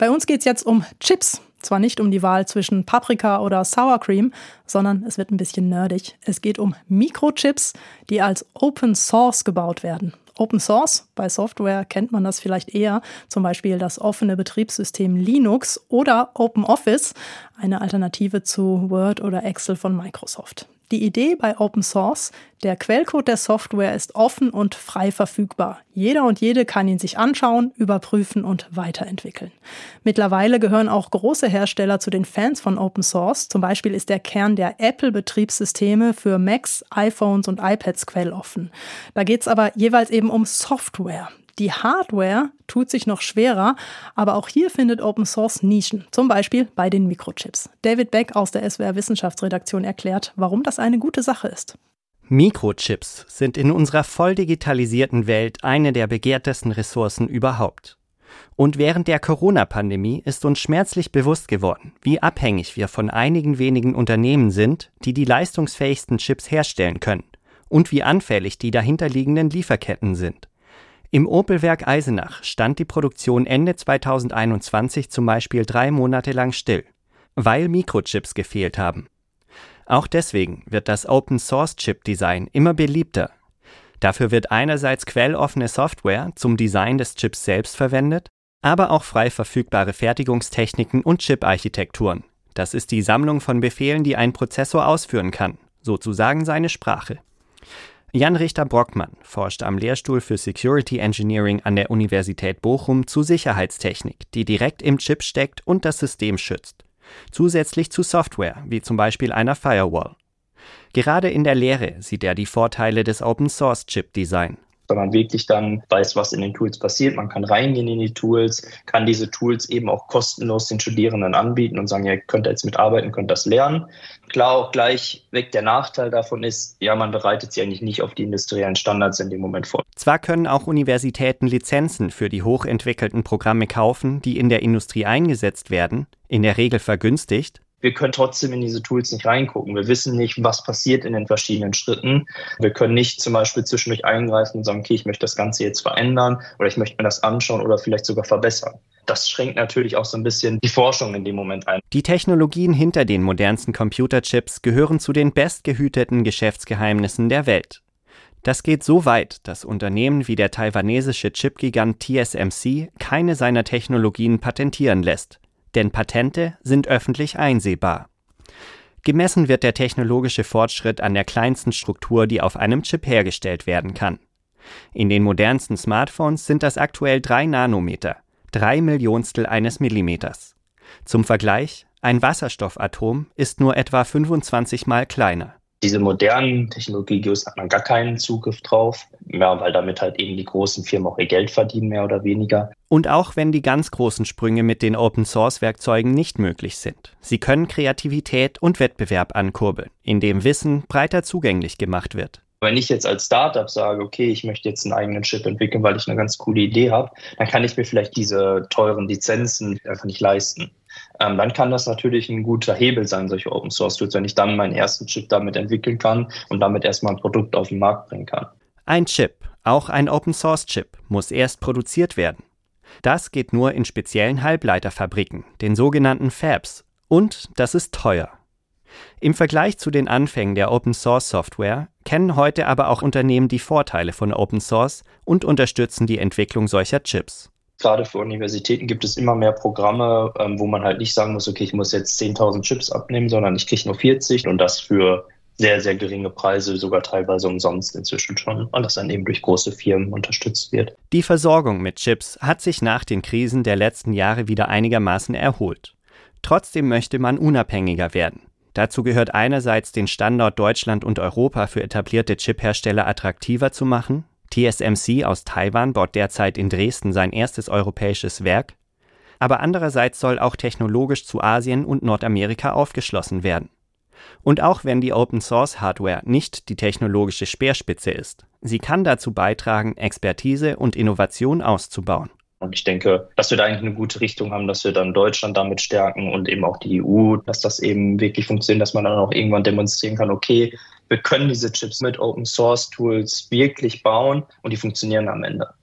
Bei uns geht es jetzt um Chips. Zwar nicht um die Wahl zwischen Paprika oder Sour Cream, sondern es wird ein bisschen nerdig. Es geht um Mikrochips, die als Open Source gebaut werden. Open Source, bei Software kennt man das vielleicht eher, zum Beispiel das offene Betriebssystem Linux oder OpenOffice, eine Alternative zu Word oder Excel von Microsoft. Die Idee bei Open Source: der Quellcode der Software ist offen und frei verfügbar. Jeder und jede kann ihn sich anschauen, überprüfen und weiterentwickeln. Mittlerweile gehören auch große Hersteller zu den Fans von Open Source. Zum Beispiel ist der Kern der Apple-Betriebssysteme für Macs, iPhones und iPads quelloffen. Da geht es aber jeweils eben um Software. Die Hardware tut sich noch schwerer, aber auch hier findet Open Source Nischen, zum Beispiel bei den Mikrochips. David Beck aus der SWR Wissenschaftsredaktion erklärt, warum das eine gute Sache ist. Mikrochips sind in unserer voll digitalisierten Welt eine der begehrtesten Ressourcen überhaupt. Und während der Corona-Pandemie ist uns schmerzlich bewusst geworden, wie abhängig wir von einigen wenigen Unternehmen sind, die die leistungsfähigsten Chips herstellen können und wie anfällig die dahinterliegenden Lieferketten sind. Im Opel-Werk Eisenach stand die Produktion Ende 2021 zum Beispiel 3 Monate lang still, weil Mikrochips gefehlt haben. Auch deswegen wird das Open-Source-Chip-Design immer beliebter. Dafür wird einerseits quelloffene Software zum Design des Chips selbst verwendet, aber auch frei verfügbare Fertigungstechniken und Chip-Architekturen. Das ist die Sammlung von Befehlen, die ein Prozessor ausführen kann, sozusagen seine Sprache. Jan Richter-Brockmann forscht am Lehrstuhl für Security Engineering an der Universität Bochum zu Sicherheitstechnik, die direkt im Chip steckt und das System schützt. Zusätzlich zu Software, wie zum Beispiel einer Firewall. Gerade in der Lehre sieht er die Vorteile des Open-Source-Chip-Design. Wenn man wirklich dann weiß, was in den Tools passiert, man kann reingehen in die Tools, kann diese Tools eben auch kostenlos den Studierenden anbieten und sagen, ja, ihr könnt jetzt mitarbeiten, könnt das lernen. Klar, auch gleich weg der Nachteil davon ist, ja, man bereitet sich eigentlich nicht auf die industriellen Standards in dem Moment vor. Zwar können auch Universitäten Lizenzen für die hochentwickelten Programme kaufen, die in der Industrie eingesetzt werden, in der Regel vergünstigt. Wir können trotzdem in diese Tools nicht reingucken. Wir wissen nicht, was passiert in den verschiedenen Schritten. Wir können nicht zum Beispiel zwischendurch eingreifen und sagen, okay, ich möchte das Ganze jetzt verändern oder ich möchte mir das anschauen oder vielleicht sogar verbessern. Das schränkt natürlich auch so ein bisschen die Forschung in dem Moment ein. Die Technologien hinter den modernsten Computerchips gehören zu den bestgehüteten Geschäftsgeheimnissen der Welt. Das geht so weit, dass Unternehmen wie der taiwanesische Chipgigant TSMC keine seiner Technologien patentieren lässt. Denn Patente sind öffentlich einsehbar. Gemessen wird der technologische Fortschritt an der kleinsten Struktur, die auf einem Chip hergestellt werden kann. In den modernsten Smartphones sind das aktuell 3 Nanometer, 3 Millionstel eines Millimeters. Zum Vergleich, ein Wasserstoffatom ist nur etwa 25 Mal kleiner. Diese modernen Technologie-Gios hat man gar keinen Zugriff drauf, ja, weil damit halt eben die großen Firmen auch ihr Geld verdienen, mehr oder weniger. Und auch wenn die ganz großen Sprünge mit den Open-Source-Werkzeugen nicht möglich sind. Sie können Kreativität und Wettbewerb ankurbeln, indem Wissen breiter zugänglich gemacht wird. Wenn ich jetzt als Startup sage, okay, ich möchte jetzt einen eigenen Chip entwickeln, weil ich eine ganz coole Idee habe, dann kann ich mir vielleicht diese teuren Lizenzen einfach nicht leisten. Dann kann das natürlich ein guter Hebel sein, solche Open-Source-Tools, wenn ich dann meinen ersten Chip damit entwickeln kann und damit erstmal ein Produkt auf den Markt bringen kann. Ein Chip, auch ein Open-Source-Chip, muss erst produziert werden. Das geht nur in speziellen Halbleiterfabriken, den sogenannten Fabs. Und das ist teuer. Im Vergleich zu den Anfängen der Open-Source-Software kennen heute aber auch Unternehmen die Vorteile von Open Source und unterstützen die Entwicklung solcher Chips. Gerade für Universitäten gibt es immer mehr Programme, wo man halt nicht sagen muss, okay, ich muss jetzt 10.000 Chips abnehmen, sondern ich kriege nur 40 und das für sehr, sehr geringe Preise, sogar teilweise umsonst inzwischen schon, weil das dann eben durch große Firmen unterstützt wird. Die Versorgung mit Chips hat sich nach den Krisen der letzten Jahre wieder einigermaßen erholt. Trotzdem möchte man unabhängiger werden. Dazu gehört einerseits, den Standort Deutschland und Europa für etablierte Chiphersteller attraktiver zu machen. TSMC aus Taiwan baut derzeit in Dresden sein erstes europäisches Werk. Aber andererseits soll auch technologisch zu Asien und Nordamerika aufgeschlossen werden. Und auch wenn die Open-Source-Hardware nicht die technologische Speerspitze ist, sie kann dazu beitragen, Expertise und Innovation auszubauen. Und ich denke, dass wir da eigentlich eine gute Richtung haben, dass wir dann Deutschland damit stärken und eben auch die EU, dass das eben wirklich funktioniert, dass man dann auch irgendwann demonstrieren kann, okay, wir können diese Chips mit Open-Source-Tools wirklich bauen und die funktionieren am Ende.